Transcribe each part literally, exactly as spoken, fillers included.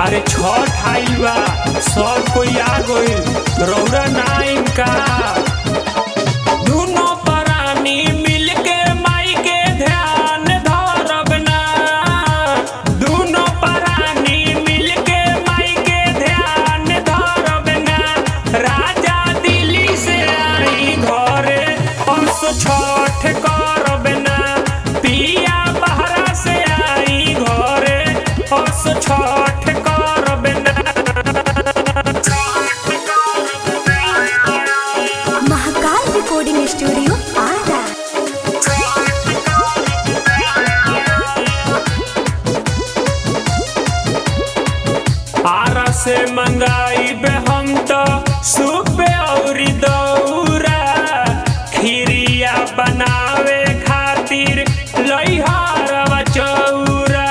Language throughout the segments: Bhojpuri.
अरे छठ आइल बा, सब कोई आ गइल, रउरा नाइम का। दुनो प्राणी मिलके माई के ध्यान धरब ना, दुनो प्राणी मिलके माई के ध्यान धरब ना। राजा दिल्ली से आई घरे परसो छठ करब ना, पिया बहरा से आई घरे परसो छठ करब ना। Mahakal recording studio Ara. आरा से मंगाई बे हम तो सुबे औरी दौरा, खीरिया बनावे खातिर लइहारवा चौरा।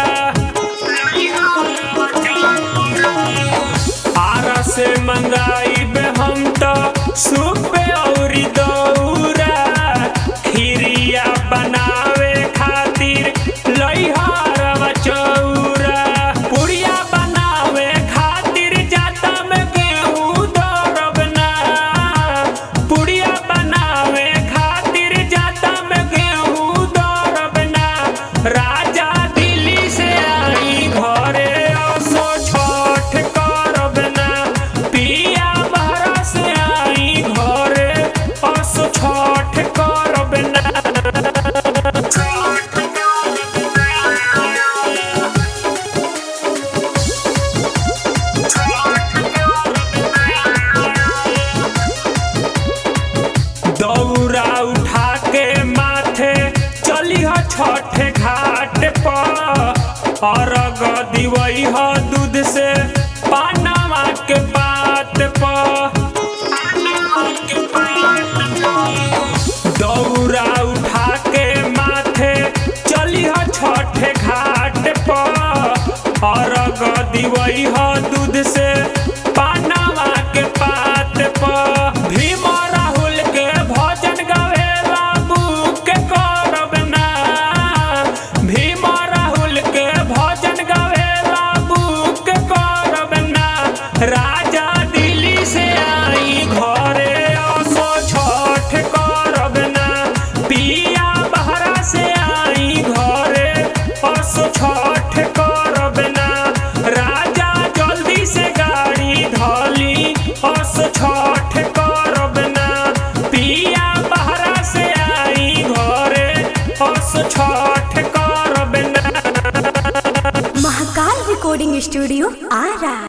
आरा से मंगाई बे हम तो सुबे औरी दौरा, खीरिया बनावे खातिर लइहारवा चौरा। पुड़िया बनावे खातिर जाता में गेहूं दरब ना, पुड़िया बनावे खातिर जाता में गेहूं दरब ना। राजा दिल्ली से आई घरे असो छठ करब ना, पिया बहरा से आई घरे असो छठ करब ना। दौरा उठा के माथे चली ह छठ घाट पर, अर्घ दिवई ह दूध से पानवा के पात पर। दौरा उठा के माथे चली ह छठ घाट पर, अर्घ दिवई ह दूध से पानवा के पात पर। भीम राहुल के भजन गावेला बुक करब ना, भीम राहुल के भजन गावेला बुक करब ना। राजा दिल्ली से आई घरे असो छठ करब ना, पिया बहरा से आई घरे असो छठ करब ना। राजा जल्दी से गाड़ी धली असो छठ करब ना, पिया बहरा से आई घरे असो छठ करब ना। Mahakal recording studio Ara.